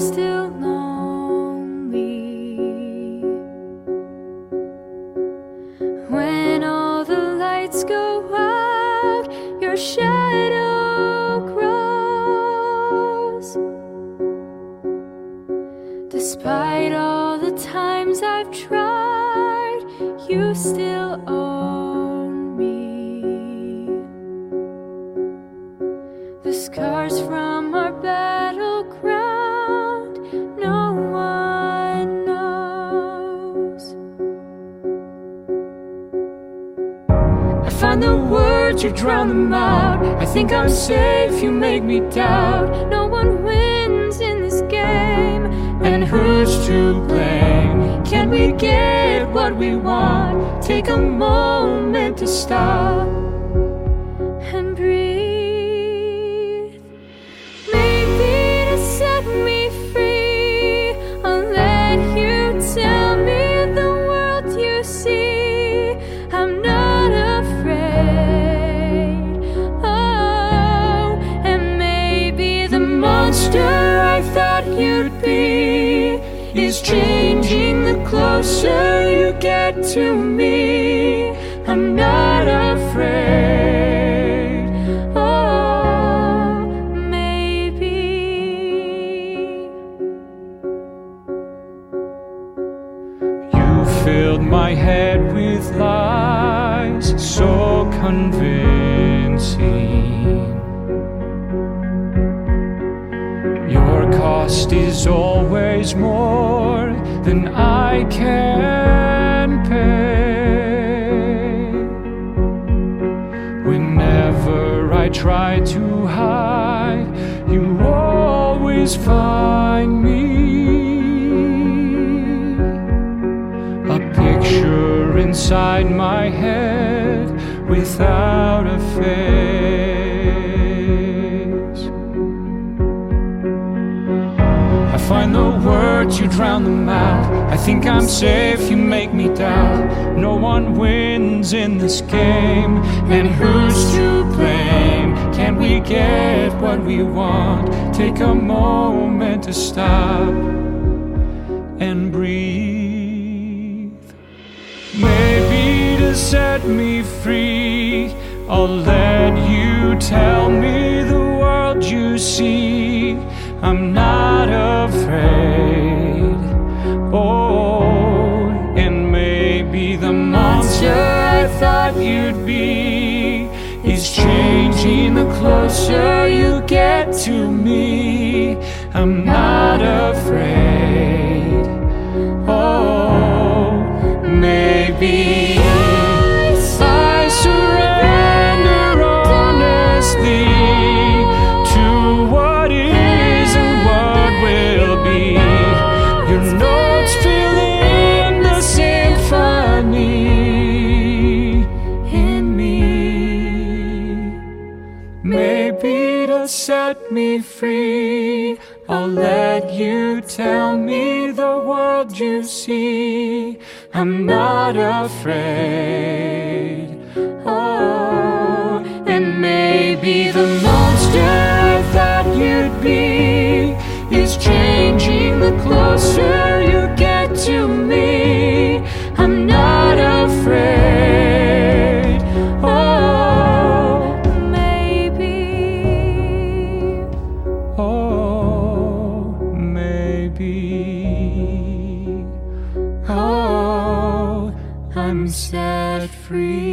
still lonely. When all the lights go out, your shadow grows. Despite all the times I've tried, you still own me. The scars from our battleground, no one knows. I find the words, you drown them out. I think I'm safe, you make me doubt. No one wins in this game, and who's to blame? Can we get what we want? Take a moment to stop and breathe. Maybe to set me free, I'll let you tell me the world you see. I'm not afraid. Oh, and maybe the monster I thought you'd be is changing the closer you get to me. I'm not afraid. Oh, maybe. You filled my head with lies so convincing. Your cost is always more than I can pay. Whenever I try to hide, you always find me. A picture inside my head without a face. I find the words, you drown them out. I think I'm safe, you make me doubt. No one wins in this game, and who's to blame? Can we get what we want? Take a moment to stop and breathe. Maybe to set me free, I'll let you tell me the world you see. I'm not afraid. Oh, and maybe the monster I thought you'd be is changing the closer you get to me. I'm not afraid. Oh, maybe I surrender honestly to what is and what will be. Your notes fill in the symphony in me. Maybe to set me free, I'll let you tell me the world you see. I'm not afraid. Oh, and maybe the monster I thought you'd be is changing the closer you get to me. I'm not afraid. Oh, maybe. Oh, maybe. Oh, I'm set free.